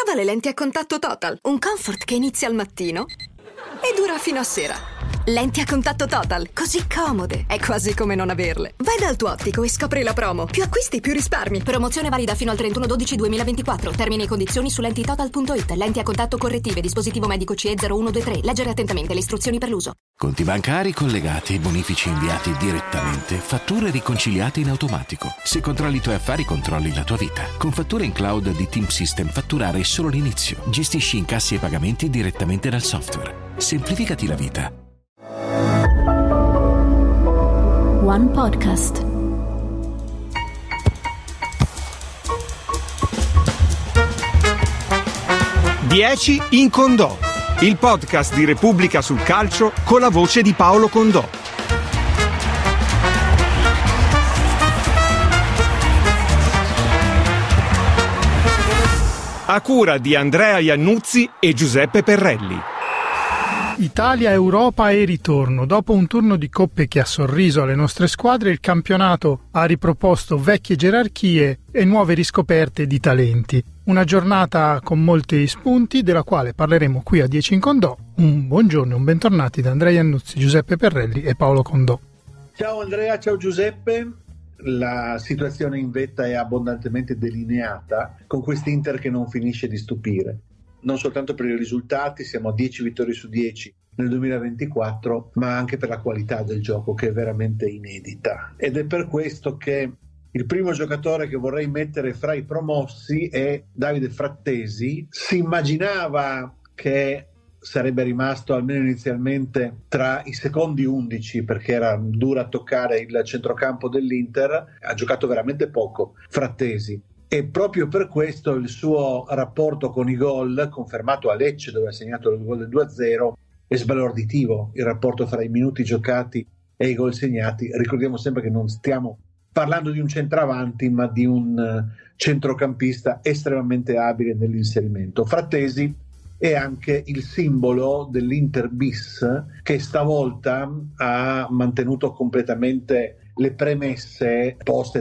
Prova le lenti a contatto Total, un comfort che inizia al mattino e dura fino a sera. Lenti a contatto Total, così comode, è quasi come non averle. Vai dal tuo ottico e scopri la promo. Più acquisti, più risparmi. Promozione valida fino al 31/12/2024. Termini e condizioni su lentitotal.it. Lenti a contatto correttive, dispositivo medico CE 0123. Leggere attentamente le istruzioni per l'uso. Conti bancari collegati, bonifici inviati direttamente, fatture riconciliate in automatico. Se controlli i tuoi affari, controlli la tua vita. Con fatture in cloud di Team System, fatturare è solo l'inizio. Gestisci incassi e pagamenti direttamente dal software. Semplificati la vita. One Podcast. Dieci in Condò, il podcast di Repubblica sul calcio con la voce di Paolo Condò. A cura di Andrea Iannuzzi e Giuseppe Perrelli. Italia, Europa e ritorno. Dopo un turno di coppe che ha sorriso alle nostre squadre, il campionato ha riproposto vecchie gerarchie e nuove riscoperte di talenti. Una giornata con molti spunti, della quale parleremo qui a 10 in Condò. Un buongiorno e un bentornati da Andrea Iannuzzi, Giuseppe Perrelli e Paolo Condò. Ciao Andrea, ciao Giuseppe. La situazione in vetta è abbondantemente delineata con quest'Inter che non finisce di stupire. Non soltanto per i risultati, siamo a 10 vittorie su 10 nel 2024, ma anche per la qualità del gioco che è veramente inedita. Ed è per questo che il primo giocatore che vorrei mettere fra i promossi è Davide Frattesi. Si immaginava che sarebbe rimasto almeno inizialmente tra i secondi 11 perché era dura a toccare il centrocampo dell'Inter. Ha giocato veramente poco Frattesi. E proprio per questo il suo rapporto con i gol, confermato a Lecce dove ha segnato il gol del 2-0, è sbalorditivo. Il rapporto fra i minuti giocati e i gol segnati. Ricordiamo sempre che non stiamo parlando di un centravanti, ma di un centrocampista estremamente abile nell'inserimento. Frattesi è anche il simbolo dell'Inter bis, che stavolta ha mantenuto completamente le premesse poste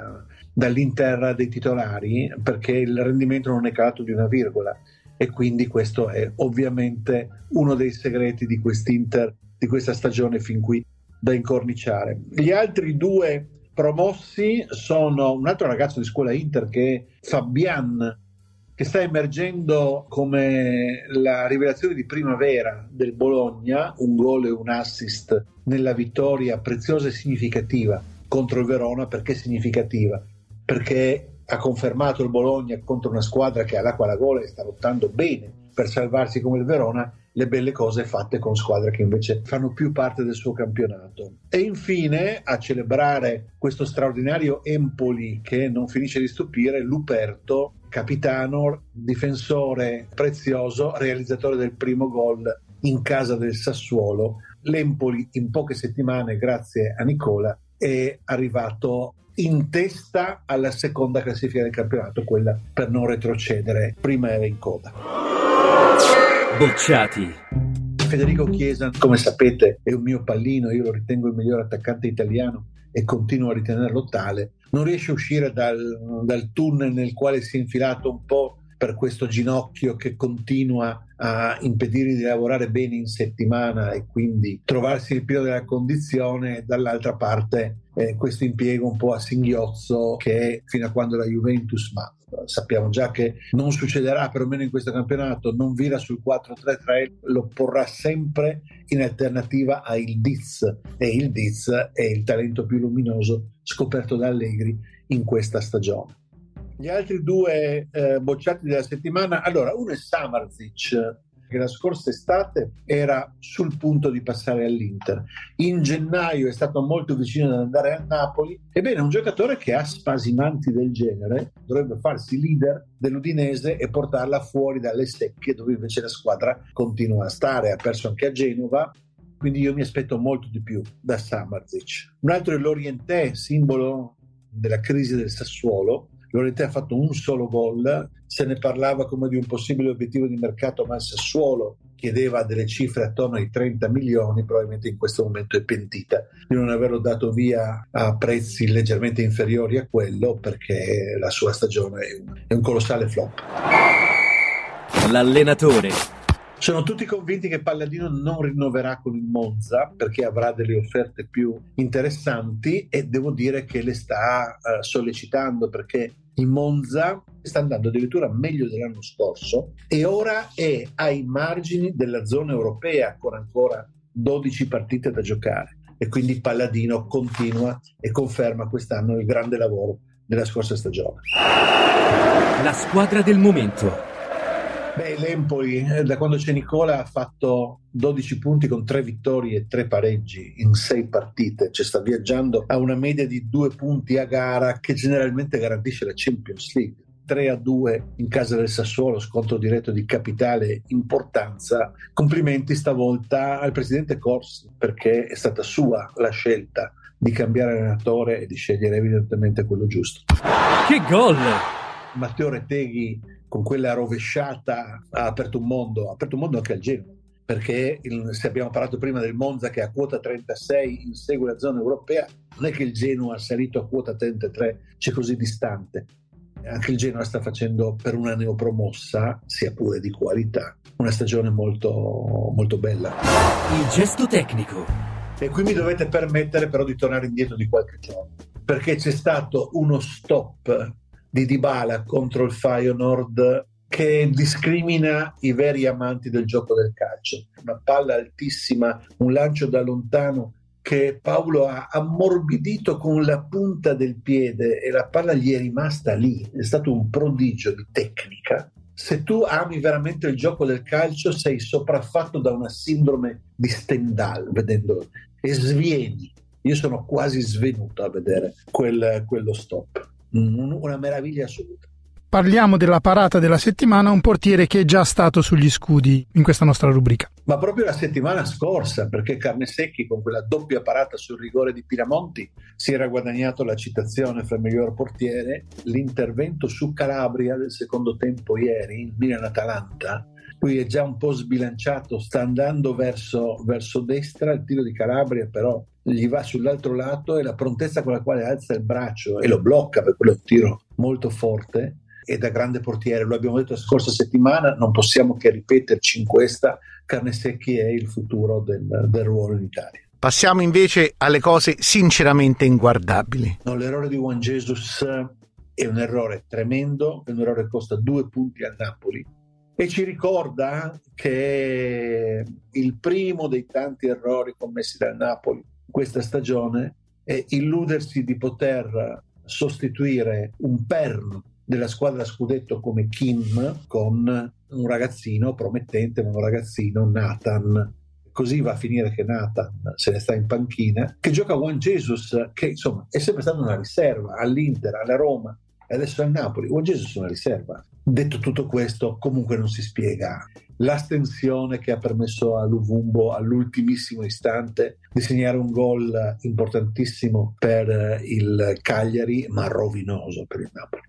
dall'Inter dei titolari, perché il rendimento non è calato di una virgola, e quindi questo è ovviamente uno dei segreti di quest'Inter, di questa stagione fin qui da incorniciare. Gli altri due promossi sono un altro ragazzo di scuola Inter che è Fabian, che sta emergendo come la rivelazione di primavera del Bologna, un gol e un assist nella vittoria preziosa e significativa contro il Verona. Perché significativa? Perché ha confermato il Bologna contro una squadra che all'acqua alla gola sta lottando bene per salvarsi come il Verona, le belle cose fatte con squadre che invece fanno più parte del suo campionato. E infine, a celebrare questo straordinario Empoli che non finisce di stupire, Luperto, capitano, difensore prezioso, realizzatore del primo gol in casa del Sassuolo. L'Empoli in poche settimane, grazie a Nicola, è arrivato in testa alla seconda classifica del campionato, quella per non retrocedere, prima era in coda. Bocciati. Federico Chiesa, come sapete, è un mio pallino, io lo ritengo il miglior attaccante italiano e continuo a ritenerlo tale. Non riesce a uscire dal tunnel nel quale si è infilato un po' per questo ginocchio che continua a impedirgli di lavorare bene in settimana e quindi trovarsi il pieno della condizione. Dall'altra parte questo impiego un po' a singhiozzo che è fino a quando la Juventus, ma sappiamo già che non succederà perlomeno in questo campionato, non vira sul 4-3-3, lo porrà sempre in alternativa a il Diz, e il Diz è il talento più luminoso scoperto da Allegri in questa stagione. Gli altri due bocciati della settimana, allora uno è Samardžić, che la scorsa estate era sul punto di passare all'Inter. In gennaio è stato molto vicino ad andare a Napoli. Ebbene, un giocatore che ha spasimanti del genere dovrebbe farsi leader dell'Udinese e portarla fuori dalle secche dove invece la squadra continua a stare. Ha perso anche a Genova, quindi io mi aspetto molto di più da Samardžić. Un altro è Lorientè, simbolo della crisi del Sassuolo. Lorientè ha fatto un solo gol, se ne parlava come di un possibile obiettivo di mercato, ma il Sassuolo chiedeva delle cifre attorno ai 30 milioni, probabilmente in questo momento è pentita di non averlo dato via a prezzi leggermente inferiori a quello, perché la sua stagione è un colossale flop. l'allenatore. Sono tutti convinti che Palladino non rinnoverà con il Monza perché avrà delle offerte più interessanti, e devo dire che le sta sollecitando, perché il Monza sta andando addirittura meglio dell'anno scorso e ora è ai margini della zona europea con ancora 12 partite da giocare, e quindi Palladino continua e conferma quest'anno il grande lavoro della scorsa stagione. La squadra del momento. L'Empoli, da quando c'è Nicola, ha fatto 12 punti con 3 vittorie e 3 pareggi in 6 partite, cioè sta viaggiando a una media di 2 punti a gara che generalmente garantisce la Champions League. 3-2 in casa del Sassuolo, scontro diretto di capitale importanza. Complimenti stavolta al presidente Corsi, perché è stata sua la scelta di cambiare allenatore e di scegliere evidentemente quello giusto. Che gol! Matteo Reteghi con quella rovesciata ha aperto un mondo anche al Genoa, perché se abbiamo parlato prima del Monza che a quota 36 insegue la zona europea, non è che il Genoa salito a quota 33 c'è così distante. Anche il Genoa sta facendo, per una neopromossa, sia pure di qualità, una stagione molto, molto bella. Il gesto tecnico. E qui mi dovete permettere però di tornare indietro di qualche giorno, perché c'è stato uno stop di Dybala contro il Feyenoord che discrimina i veri amanti del gioco del calcio. Una palla altissima, un lancio da lontano che Paolo ha ammorbidito con la punta del piede e la palla gli è rimasta lì. È stato un prodigio di tecnica. Se tu ami veramente il gioco del calcio, sei sopraffatto da una sindrome di Stendhal vedendolo e svieni. Io sono quasi svenuto a vedere quello stop. Una meraviglia assoluta. Parliamo della parata della settimana, un portiere che è già stato sugli scudi in questa nostra rubrica. Ma proprio la settimana scorsa, perché Carnesecchi con quella doppia parata sul rigore di Pinamonti si era guadagnato la citazione fra il miglior portiere. L'intervento su Calabria del secondo tempo ieri, il Milan-Atalanta, lui è già un po' sbilanciato, sta andando verso destra, il tiro di Calabria però gli va sull'altro lato, e la prontezza con la quale alza il braccio e lo blocca, perché quello è un tiro molto forte, e da grande portiere, lo abbiamo detto la scorsa settimana, non possiamo che ripeterci in questa. Carnesecchi è il futuro del ruolo in Italia. Passiamo invece alle cose sinceramente inguardabili. No, l'errore di Juan Jesus è un errore tremendo, è un errore che costa 2 punti al Napoli e ci ricorda che il primo dei tanti errori commessi dal Napoli questa stagione è illudersi di poter sostituire un perno della squadra scudetto come Kim con un ragazzino promettente, un ragazzino Nathan. Così va a finire che Nathan se ne sta in panchina, che gioca Juan Jesus, che insomma è sempre stato una riserva all'Inter, alla Roma e adesso al Napoli. Juan Jesus è una riserva. Detto tutto questo, comunque non si spiega l'astensione che ha permesso a Luvumbo all'ultimissimo istante di segnare un gol importantissimo per il Cagliari, ma rovinoso per il Napoli.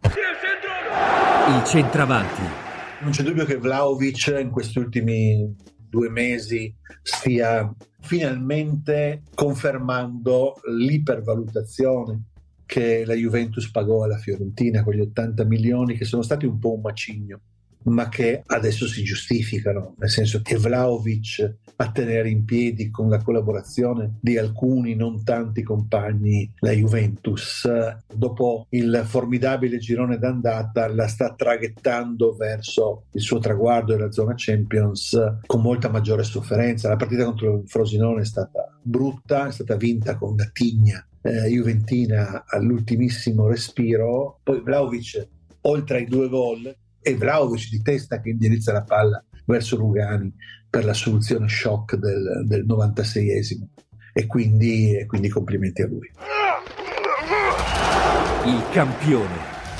Il centravanti. Non c'è dubbio che Vlahovic in questi ultimi 2 mesi stia finalmente confermando l'ipervalutazione che la Juventus pagò alla Fiorentina, quegli 80 milioni che sono stati un po' un macigno, ma che adesso si giustificano, nel senso che Vlahovic a tenere in piedi con la collaborazione di alcuni, non tanti compagni, la Juventus, dopo il formidabile girone d'andata, la sta traghettando verso il suo traguardo della zona Champions con molta maggiore sofferenza. La partita contro il Frosinone è stata brutta, è stata vinta con una tigna juventina all'ultimissimo respiro. Poi Vlahovic, oltre ai 2 gol, e Vlahovic di testa che indirizza la palla verso Rugani per la soluzione shock del 96esimo, e quindi complimenti a lui. Il campione.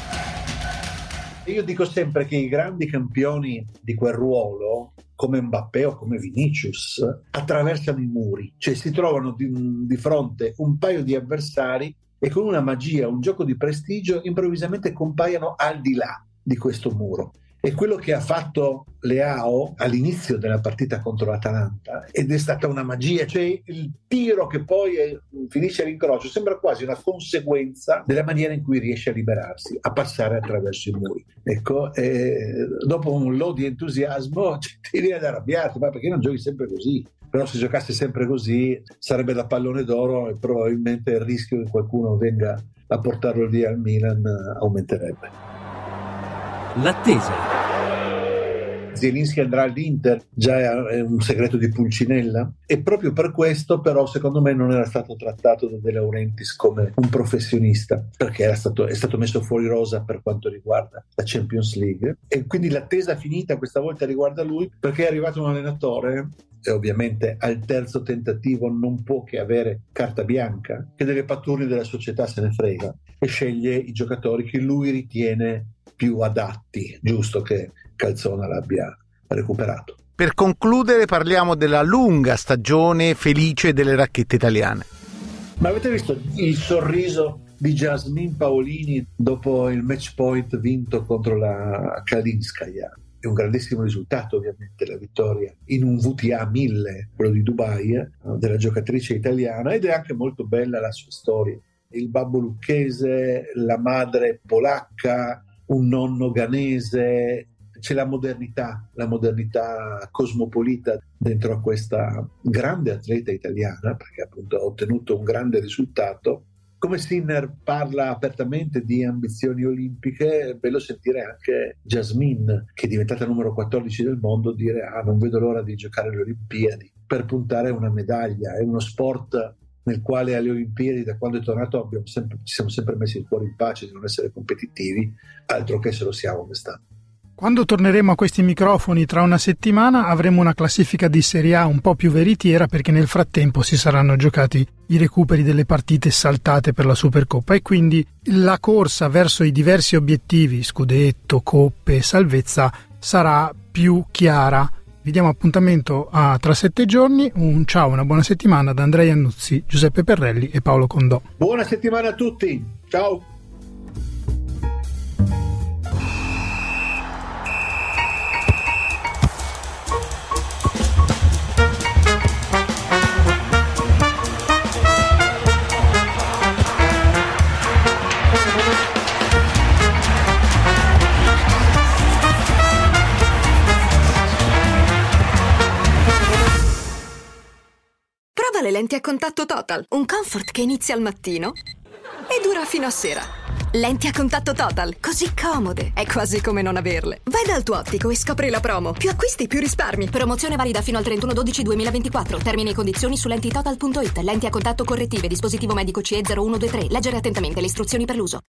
Io dico sempre che i grandi campioni di quel ruolo, come Mbappé o come Vinicius, attraversano i muri, cioè si trovano di fronte un paio di avversari e con una magia, un gioco di prestigio, improvvisamente compaiono al di là di questo muro. È quello che ha fatto Leao all'inizio della partita contro l'Atalanta, ed è stata una magia, cioè il tiro che poi finisce all'incrocio sembra quasi una conseguenza della maniera in cui riesce a liberarsi, a passare attraverso i muri. Ecco, dopo un lot di entusiasmo ti viene da arrabbiarti, ma perché non giochi sempre così? Però se giocasse sempre così sarebbe da pallone d'oro, e probabilmente il rischio che qualcuno venga a portarlo via al Milan aumenterebbe. L'attesa. Zielinski andrà all'Inter, già è un segreto di Pulcinella, e proprio per questo però secondo me non era stato trattato da De Laurentiis come un professionista, perché è stato messo fuori rosa per quanto riguarda la Champions League, e quindi l'attesa finita questa volta riguarda lui, perché è arrivato un allenatore e ovviamente al terzo tentativo non può che avere carta bianca, che delle pattuglie della società se ne frega e sceglie i giocatori che lui ritiene più adatti. Giusto che Calzona l'abbia recuperato. Per concludere parliamo della lunga stagione felice delle racchette italiane. Ma avete visto il sorriso di Jasmine Paolini dopo il match point vinto contro la Kalinskaya? È un grandissimo risultato, ovviamente, la vittoria in un WTA 1000, quello di Dubai, della giocatrice italiana, ed è anche molto bella la sua storia. Il babbo lucchese, la madre polacca, un nonno ghanese, c'è la modernità cosmopolita dentro a questa grande atleta italiana, perché appunto ha ottenuto un grande risultato. Come Sinner parla apertamente di ambizioni olimpiche, è bello sentire anche Jasmine, che è diventata numero 14 del mondo, dire non vedo l'ora di giocare alle Olimpiadi per puntare a una medaglia. È uno sport nel quale alle Olimpiadi, da quando è tornato, ci siamo sempre messi il cuore in pace di non essere competitivi, altro che se lo siamo quest'anno. Quando torneremo a questi microfoni tra una settimana avremo una classifica di Serie A un po' più veritiera, perché nel frattempo si saranno giocati i recuperi delle partite saltate per la Supercoppa, e quindi la corsa verso i diversi obiettivi, scudetto, coppe, salvezza, sarà più chiara. Vi diamo appuntamento tra 7 giorni. Un ciao, una buona settimana da Andrea Iannuzzi, Giuseppe Perrelli e Paolo Condò. Buona settimana a tutti, ciao! Le lenti a contatto Total, un comfort che inizia al mattino e dura fino a sera. Lenti a contatto Total, così comode, è quasi come non averle. Vai dal tuo ottico e scopri la promo. Più acquisti, più risparmi. Promozione valida fino al 31/12/2024. Termini e condizioni su lentitotal.it. Lenti a contatto correttive, dispositivo medico CE 0123. Leggere attentamente le istruzioni per l'uso.